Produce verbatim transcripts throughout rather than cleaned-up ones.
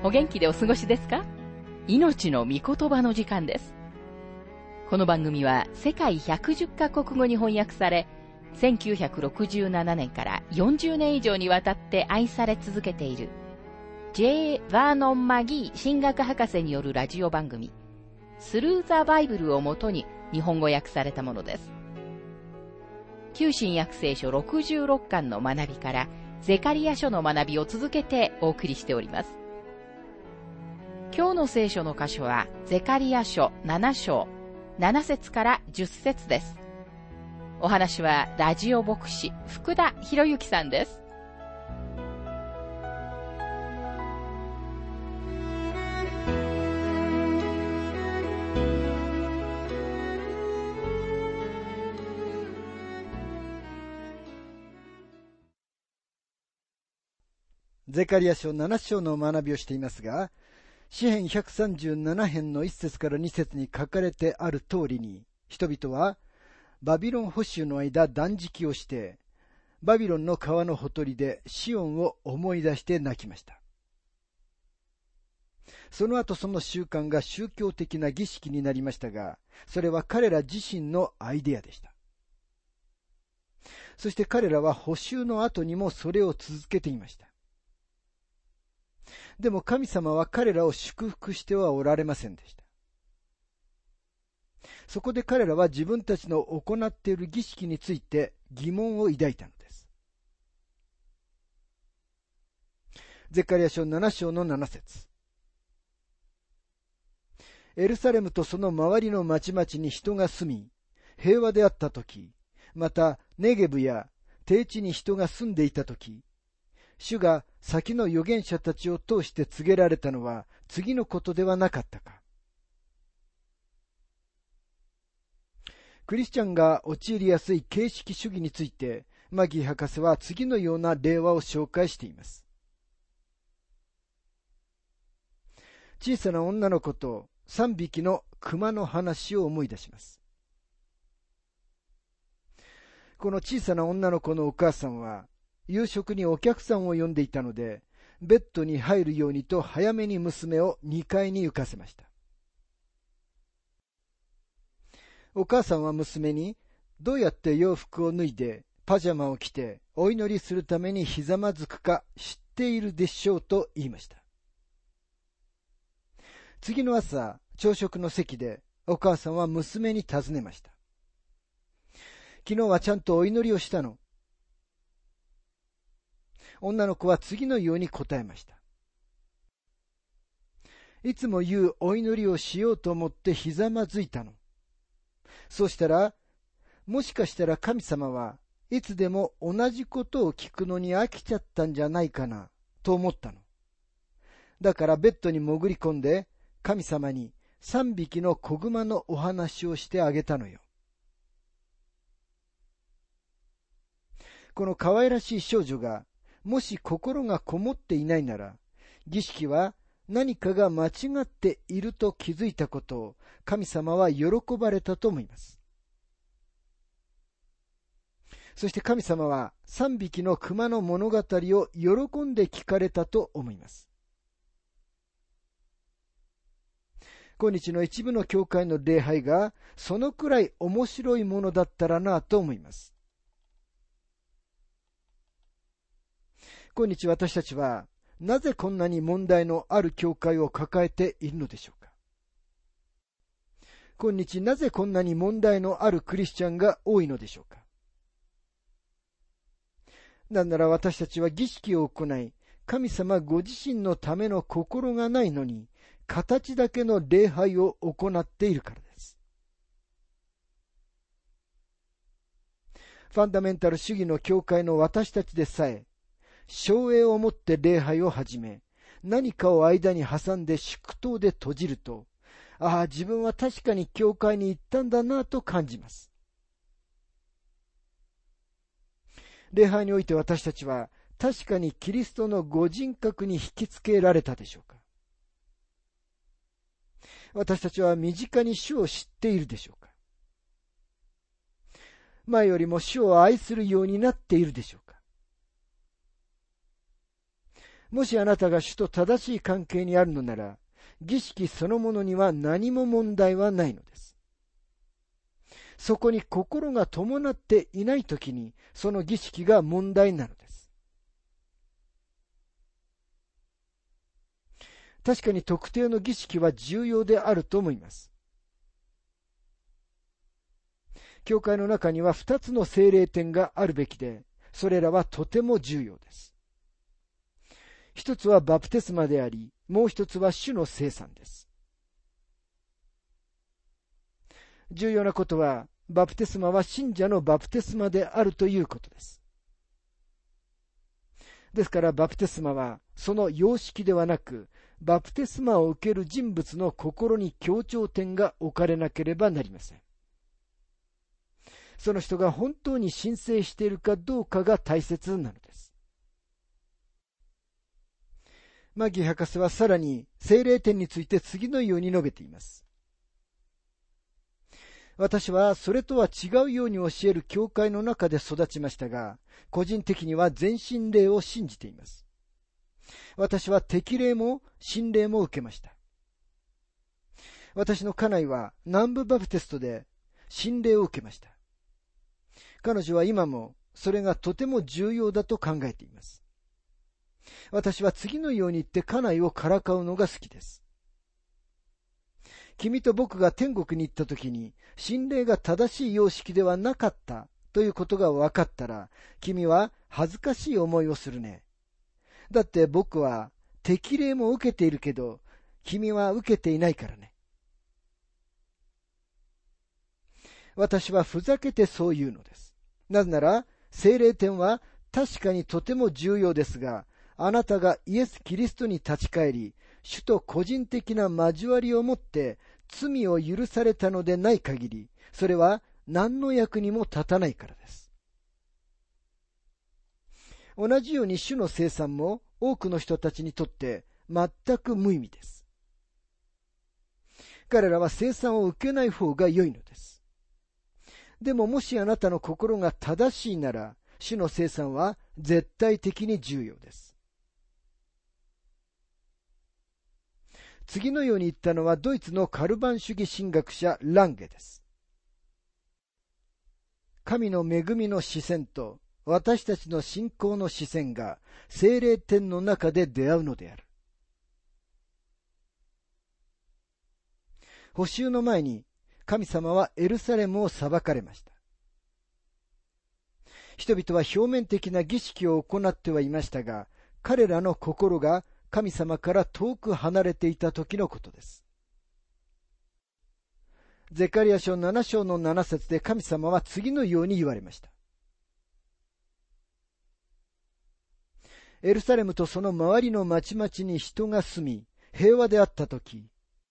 お元気でお過ごしですか？命の御言葉の時間です。この番組は世界ひゃくじゅっカ国語に翻訳され、せんきゅうひゃくろくじゅうななねんからよんじゅうねん以上にわたって愛され続けている ジェイ バーノン・マギー神学博士によるラジオ番組スルー・ザ・バイブルをもとに日本語訳されたものです。旧新約聖書ろくじゅうろっかんの学びからゼカリヤ書の学びを続けてお送りしております。今日の聖書の箇所はゼカリヤ書なな章なな節からじゅっ節です。お話はラジオ牧師福田博之さんです。 ゼカリヤ書なな章の学びをしていますが、詩編ひゃくさんじゅうなな編のいち節からに節に書かれてある通りに、人々はバビロン捕囚の間断食をして、バビロンの川のほとりでシオンを思い出して泣きました。その後その習慣が宗教的な儀式になりましたが、それは彼ら自身のアイデアでした。そして彼らは捕囚の後にもそれを続けていました。でも神様は彼らを祝福してはおられませんでした。そこで彼らは自分たちの行っている儀式について疑問を抱いたのです。ゼカリヤ書なな章のなな節。エルサレムとその周りの町々に人が住み、平和であったとき、またネゲブや低地に人が住んでいたとき、主が先の預言者たちを通して告げられたのは次のことではなかったか。クリスチャンが陥りやすい形式主義について、マギー博士は次のような例話を紹介しています。小さな女の子と三匹の熊の話を思い出します。この小さな女の子のお母さんは、夕食にお客さんを呼んでいたので、ベッドに入るようにと早めに娘をにかいに行かせました。お母さんは娘に、どうやって洋服を脱いでパジャマを着てお祈りするためにひざまずくか知っているでしょうと言いました。次の朝、朝食の席でお母さんは娘に尋ねました。昨日はちゃんとお祈りをしたの？女の子は次のように答えました。いつも言うお祈りをしようと思ってひざまずいたの。そうしたら、もしかしたら神様はいつでも同じことを聞くのに飽きちゃったんじゃないかなと思ったの。だからベッドに潜り込んで神様に三匹の子熊のお話をしてあげたのよ。この可愛らしい少女がもし心がこもっていないなら、儀式は何かが間違っていると気づいたことを神様は喜ばれたと思います。そして神様は三匹の熊の物語を喜んで聞かれたと思います。今日の一部の教会の礼拝がそのくらい面白いものだったらなと思います。今日私たちはなぜこんなに問題のある教会を抱えているのでしょうか。今日なぜこんなに問題のあるクリスチャンが多いのでしょうか。なんなら私たちは儀式を行い、神様ご自身のための心がないのに、形だけの礼拝を行っているからです。ファンダメンタル主義の教会の私たちでさえ、照英をもって礼拝を始め、何かを間に挟んで祝祷で閉じると、ああ、自分は確かに教会に行ったんだなと感じます。礼拝において私たちは確かにキリストのご人格に引きつけられたでしょうか。私たちは身近に主を知っているでしょうか。前よりも主を愛するようになっているでしょうか。 もしあなたが主と正しい関係にあるのなら、儀式そのものには何も問題はないのです。そこに心が伴っていないときに、その儀式が問題なのです。確かに特定の儀式は重要であると思います。教会の中には二つの聖霊典があるべきで、それらはとても重要です。一つはバプテスマであり、もう一つは主の聖餐です。重要なことは、バプテスマは信者のバプテスマであるということです。ですからバプテスマはその様式ではなく、バプテスマを受ける人物の心に強調点が置かれなければなりません。その人が本当に申請しているかどうかが大切なのです。マギー博士はさらに聖霊典について次のように述べています。私はそれとは違うように教える教会の中で育ちましたが、個人的には全身霊を信じています。私は適霊も神霊も受けました。私の家内は南部バプテストで神霊を受けました。彼女は今もそれがとても重要だと考えています。私は次のように言って家内をからかうのが好きです。君と僕が天国に行った時に神霊が正しい様式ではなかったということが分かったら、君は恥ずかしい思いをするね。だって僕は適霊も受けているけど、君は受けていないからね。私はふざけてそう言うのです。なぜなら、聖霊典は確かにとても重要ですが、あなたがイエス・キリストに立ち返り、主と個人的な交わりをもって罪を許されたのでない限り、それは何の役にも立たないからです。同じように主の聖餐も多くの人たちにとって全く無意味です。彼らは聖餐を受けない方が良いのです。でももしあなたの心が正しいなら、主の聖餐は絶対的に重要です。次のように言ったのはドイツのカルバン主義神学者ランゲです。神の恵みの視線と私たちの信仰の視線が聖霊典の中で出会うのである。補修の前に神様はエルサレムを裁かれました。人々は表面的な儀式を行ってはいましたが、彼らの心が神様から遠く離れていた時のことです。ゼカリヤ書なな章のなな節で神様は次のように言われました。エルサレムとその周りの町々に人が住み、平和であったとき、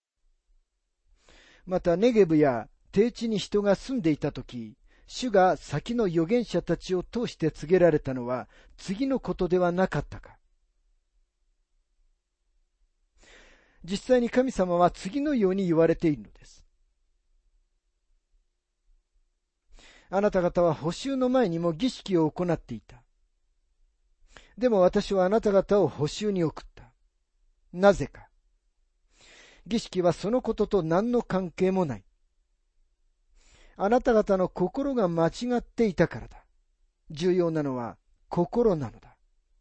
またネゲブや低地に人が住んでいたとき、主が先の預言者たちを通して告げられたのは次のことではなかったか。実際に神様は次のように言われているのです。あなた方は補修の前にも儀式を行っていた。でも私はあなた方を補修に送った。なぜか。儀式はそのことと何の関係もない。あなた方の心が間違っていたからだ。重要なのは心なのだ。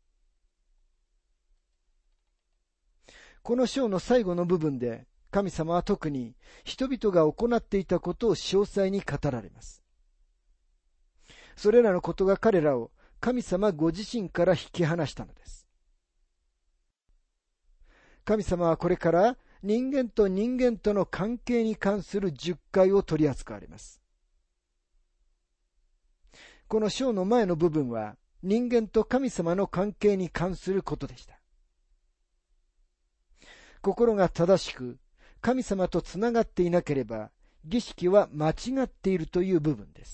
この章の最後の部分で神様は特に人々が行っていたことを詳細に語られます。それらのことが彼らを神様ご自身から引き離したのです。神様はこれから人間と人間との関係に関するじゅっかいを取り扱われます。この章の前の部分は人間と神様の関係に関することでした。心が正しく神様とつながっていなければ儀式は間違っているという部分です。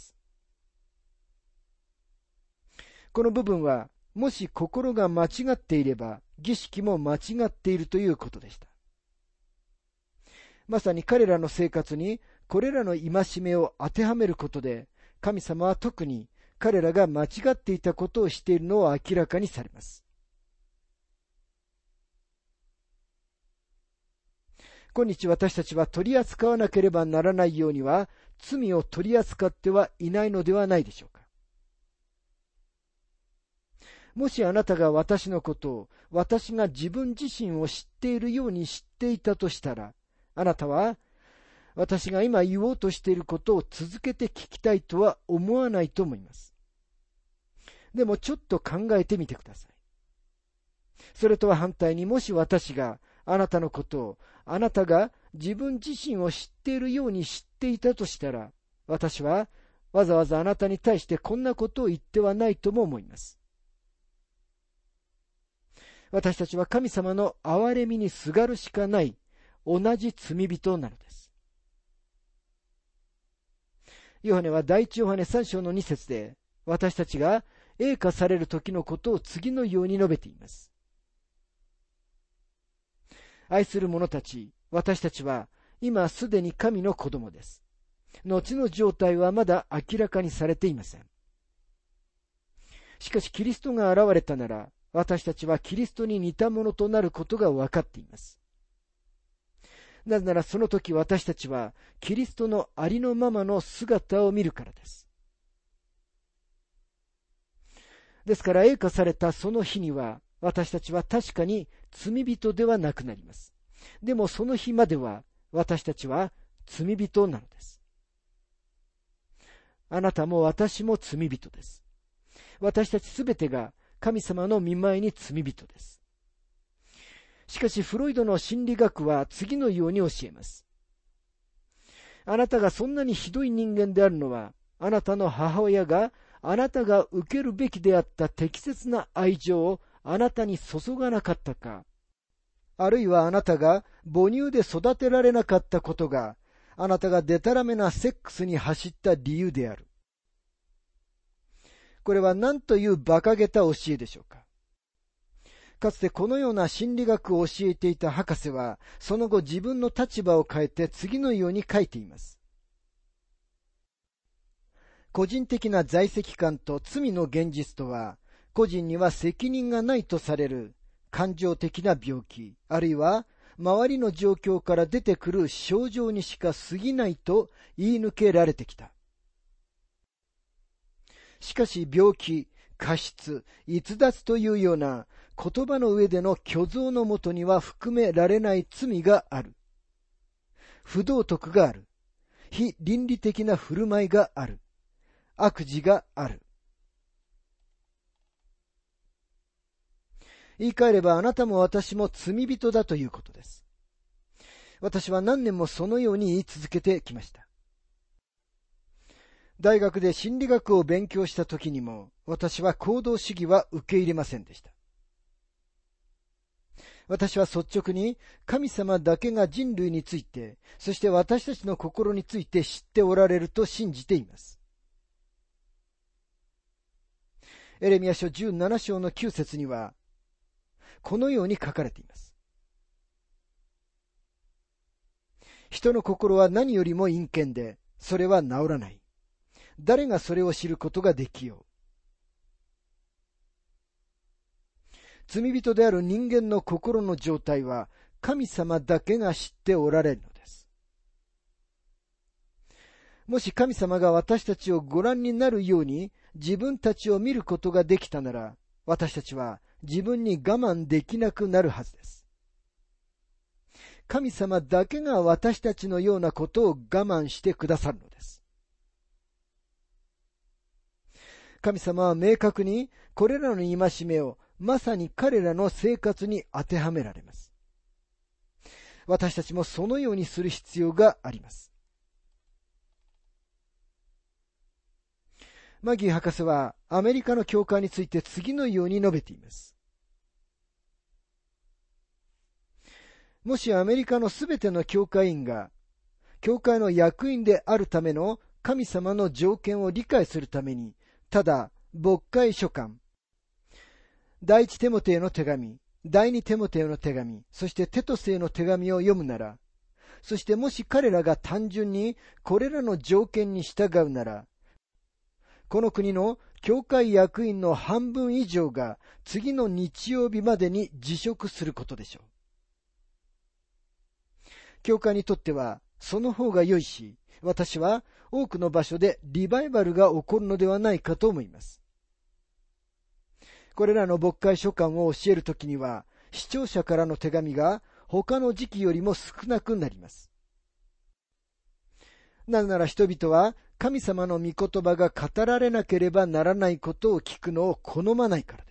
この部分はもし心が間違っていれば儀式も間違っているということでした。まさに彼らの生活にこれらの戒めを当てはめることで神様は特に彼らが間違っていたことをしているのを明らかにされます。 今日私たちは取り扱わなければならないようには、罪を取り扱ってはいないのではないでしょうか。もしあなたが私のことを、私が自分自身を知っているように知っていたとしたら、あなたは、私が今言おうとしていることを続けて聞きたいとは思わないと思います。でもちょっと考えてみてください。それとは反対に、もし私があなたのことを、あなたが自分自身を知っているように知っていたとしたら、私はわざわざあなたに対してこんなことを言ってはないとも思います。私たちは神様の憐れみにすがるしかない同じ罪人なのです。ヨハネは第一ヨハネさん章のに節で、私たちが栄華される時のことを次のように述べています。愛する者たち、私たちは今すでに神の子供です。後の状態はまだ明らかにされていません。しかしキリストが現れたなら、私たちはキリストに似たものとなることが分かっています。なぜならその時私たちはキリストのありのままの姿を見るからです。ですから栄華されたその日には、私たちは確かに罪人ではなくなります。でもその日までは私たちは罪人なのです。あなたも私も罪人です。私たちすべてが神様の御前に罪人です。しかしフロイドの心理学は次のように教えます。あなたがそんなにひどい人間であるのは、あなたの母親があなたが受けるべきであった適切な愛情をあなたに注がなかったか、あるいはあなたが母乳で育てられなかったことが、あなたがデタラメなセックスに走った理由である。これは何という馬鹿げた教えでしょうか。かつてこのような心理学を教えていた博士は、その後自分の立場を変えて次のように書いています。個人的な在籍感と罪の現実とは、個人には責任がないとされる感情的な病気、あるいは周りの状況から出てくる症状にしか過ぎないと言い抜けられてきた。しかし病気、過失、逸脱というような言葉の上での虚像のもとには含められない罪がある。不道徳がある。非倫理的な振る舞いがある。悪事がある。言い換えればあなたも私も罪人だということです。私は何年もそのように言い続けてきました。大学で心理学を勉強した時にも、私は行動主義は受け入れませんでした。私は率直に神様だけが人類について、そして私たちの心について知っておられると信じています。エレミヤ書じゅうなな章のきゅう節には、このように書かれています。人の心は何よりも陰険で、それは治らない。誰がそれを知ることができよう。罪人である人間の心の状態は、神様だけが知っておられるのです。もし神様が私たちをご覧になるように、自分たちを見ることができたなら、私たちは自分に我慢できなくなるはずです。神様だけが私たちのようなことを我慢してくださるのです。神様は明確にこれらの戒めをまさに彼らの生活に当てはめられます。私たちもそのようにする必要があります。マギー博士はアメリカの教会について次のように述べています。もしアメリカのすべての教会員が教会の役員であるための神様の条件を理解するために、ただ牧会書簡、第一テモテへの手紙、第二テモテへの手紙、そしてテトスへの手紙を読むなら、そしてもし彼らが単純にこれらの条件に従うなら、この国の教会役員の半分以上が次の日曜日までに辞職することでしょう。 教会にとってはその方が良いし、私は多くの場所でリバイバルが起こるのではないかと思います。これらの牧会書簡を教えるときには、視聴者からの手紙が他の時期よりも少なくなります。なぜなら人々は神様の御言葉が語られなければならないことを聞くのを好まないからです。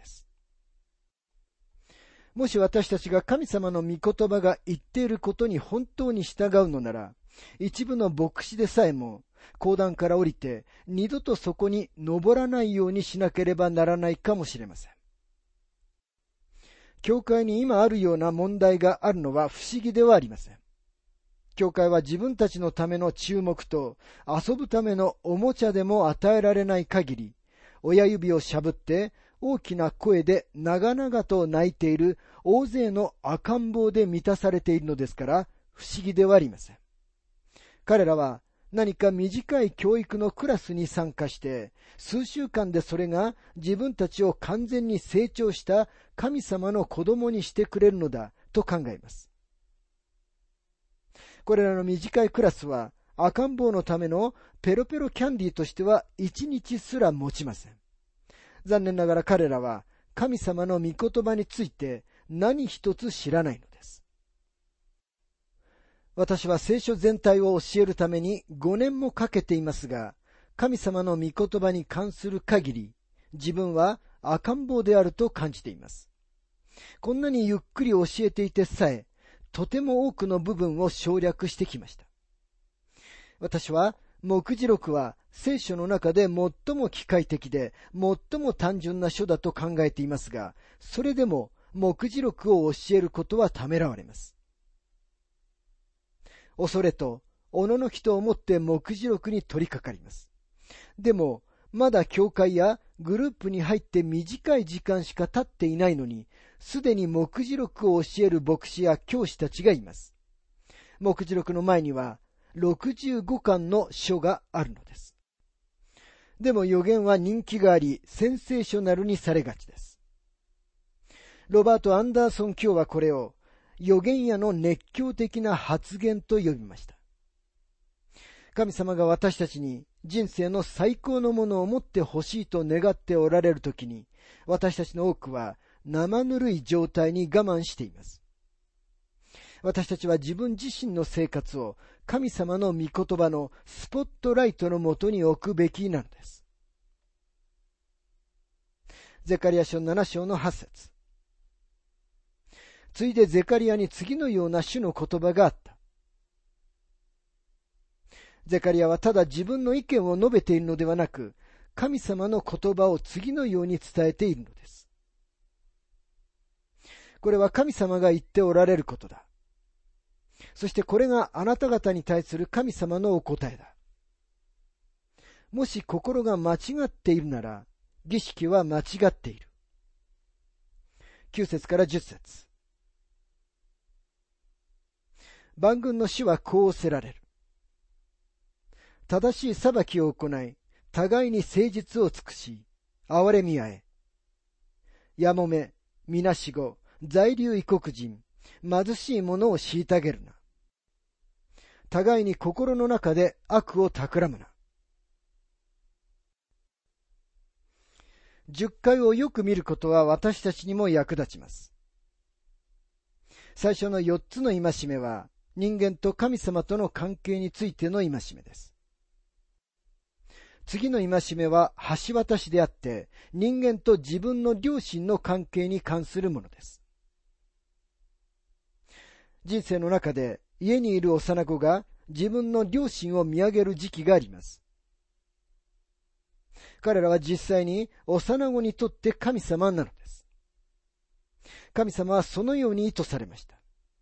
もし私たちが神様の御言葉が言っていることに本当に従うのなら、一部の牧師でさえも講談から降りて二度とそこに登らないようにしなければならないかもしれません。教会に今あるような問題があるのは不思議ではありません。教会は自分たちのための注目と遊ぶためのおもちゃでも与えられない限り、親指をしゃぶって大きな声で長々と泣いている大勢の赤ん坊で満たされているのですから不思議ではありません。彼らは何か短い教育のクラスに参加して、数週間でそれが自分たちを完全に成長した神様の子供にしてくれるのだと考えます。これらの短いクラスは赤ん坊のためのペロペロキャンディーとしては一日すら持ちません。残念ながら彼らは神様の御言葉について何一つ知らないのです。私は聖書全体を教えるためにごねんもかけていますが、神様の御言葉に関する限り、自分は赤ん坊であると感じています。こんなにゆっくり教えていてさえ、とても多くの部分を省略してきました。私は、目次録は聖書の中で最も機械的で、最も単純な書だと考えていますが、それでも目次録を教えることはためらわれます。恐れと、おののきと思って目次録に取り掛かります。でも、まだ教会やグループに入って短い時間しか経っていないのに、すでに目次録を教える牧師や教師たちがいます。目次録の前にはろくじゅうごかんの書があるのです。でも預言は人気があり、センセーショナルにされがちです。ロバート・アンダーソン教はこれを預言者の熱狂的な発言と呼びました。神様が私たちに人生の最高のものを持ってほしいと願っておられるときに、私たちの多くは生ぬるい状態に我慢しています。私たちは自分自身の生活を神様の御言葉のスポットライトのもとに置くべきなのです。ゼカリア書なな章のはち節。ついでゼカリアに次のような主の言葉があった。ゼカリアはただ自分の意見を述べているのではなく、神様の言葉を次のように伝えているのです。これは神様が言っておられることだ。そしてこれがあなた方に対する神様のお答えだ。もし心が間違っているなら、儀式は間違っている。きゅう節からじゅっ節。万軍の主はこうおせられる。正しい裁きを行い、互いに誠実を尽くし、憐れみ合え。やもめ、みなしご、在留異国人、貧しい者を虐げるな。互いに心の中で悪を企むな。十回をよく見ることは私たちにも役立ちます。最初の四つの戒めは、人間と神様との関係についての戒めです。次の戒めは橋渡しであって、人間と自分の良心の関係に関するものです。人生の中で家にいる幼子が自分の良心を見上げる時期があります。彼らは実際に幼子にとって神様なのです。神様はそのように意図されました。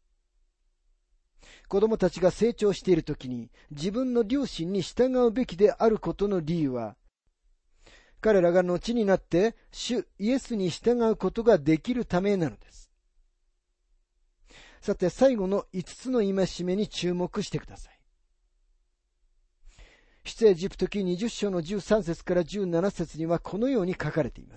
子供たちが成長しているときに自分の良心に従うべきであることの理由は、彼らが後になって主イエスに従うことができるためなのです。さて最後の五つの戒めに注目してください。出エジプト記にじゅっ章のじゅうさん節からじゅうなな節にはこのように書かれています。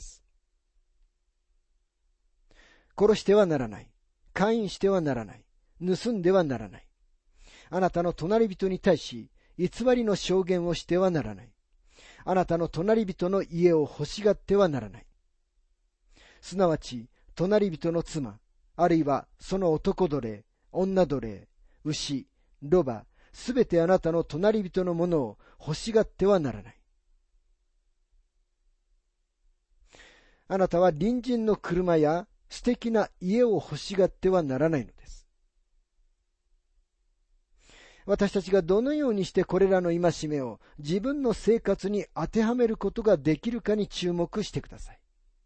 殺してはならない。姦淫してはならない。盗んではならない。 あなたの隣人に対し、偽りの証言をしてはならない。あなたの隣人の家を欲しがってはならない。すなわち、隣人の妻、あるいはその男奴隷、女奴隷、牛、ロバ、すべてあなたの隣人のものを欲しがってはならない。あなたは隣人の車や素敵な家を欲しがってはならないのです。私たちがどのようにしてこれらの戒めを自分の生活に当てはめることができるかに注目してください。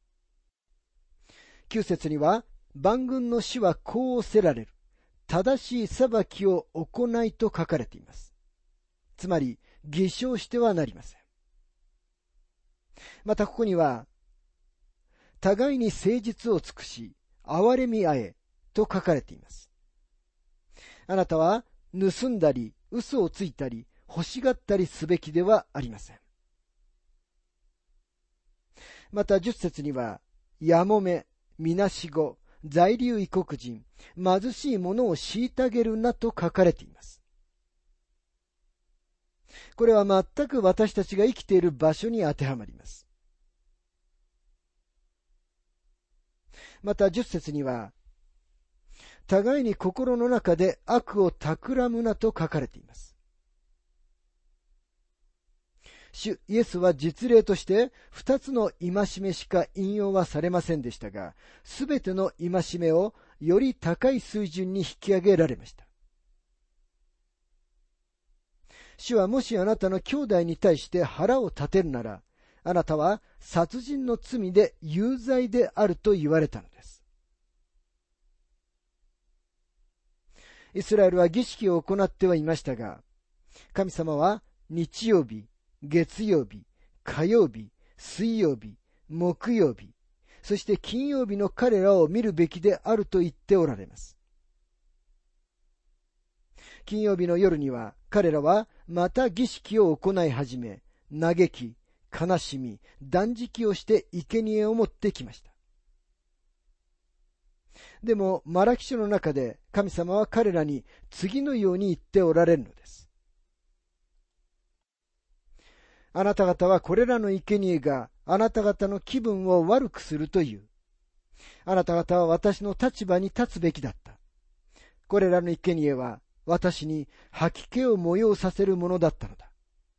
きゅう節には、万軍の主はこうおせられる。正しい裁きを行いと書かれています。つまり、偽証してはなりません。またここには、互いに誠実を尽くし、憐れみ合えと書かれています。あなたは盗んだり、嘘をついたり、欲しがったりすべきではありません。また十節には、やもめ、みなしご、在留異国人、貧しい者を虐げるなと書かれています。これは全く私たちが生きている場所に当てはまります。また十節には、互いに心の中で悪を企むなと書かれています。主イエスは実例として二つの戒めしか引用はされませんでしたが、すべての戒めをより高い水準に引き上げられました。主はもしあなたの兄弟に対して腹を立てるなら、あなたは殺人の罪で有罪であると言われたのです。イスラエルは儀式を行ってはいましたが、神様は日曜日、月曜日、火曜日、水曜日、木曜日、そして金曜日の彼らを見るべきであると言っておられます。金曜日の夜には彼らはまた儀式を行い始め、嘆き、悲しみ、断食をして生贄を持ってきました。でもマラキ書の中で神様は彼らに次のように言っておられるのです。あなた方はこれらの生贄があなた方の気分を悪くするという。あなた方は私の立場に立つべきだった。これらの生贄は私に吐き気を催させるものだったのだ。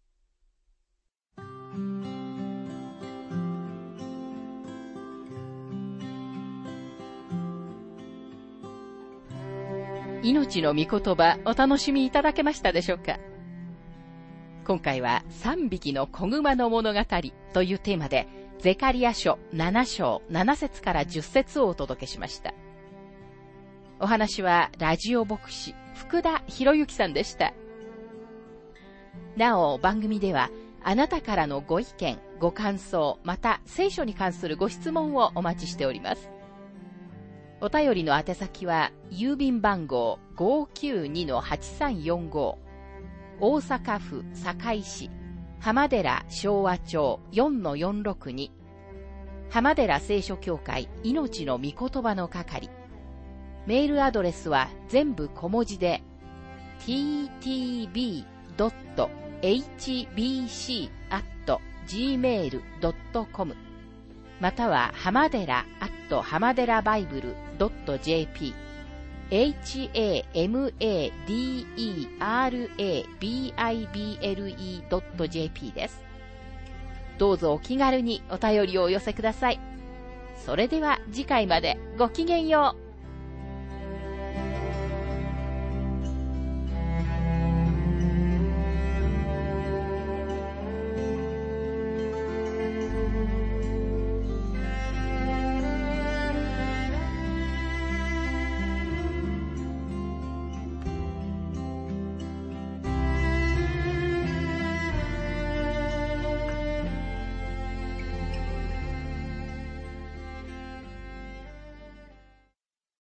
命の御言葉、お楽しみいただけましたでしょうか。今回は三匹の子熊の物語というテーマで、ゼカリヤ書なな章なな節からじゅっ節をお届けしました。お話はラジオ牧師福田博之さんでした。なお番組ではあなたからのご意見、ご感想、また聖書に関するご質問をお待ちしております。お便りの宛先は郵便番号 ごーきゅうにのはちさんよんご、大阪府堺市浜寺昭和町 よんのよんろくに、浜寺聖書協会命の御言葉の係。メールアドレスは全部小文字で ティーティービードットエイチビーシーアットジーメールドットコム または浜寺アット浜寺バイブルドットジェーピー エイチエーエムエーディーイーアールエービーアイビーエルイードットジェーピー です。どうぞお気軽にお便りをお寄せください。それでは次回までごきげんよう。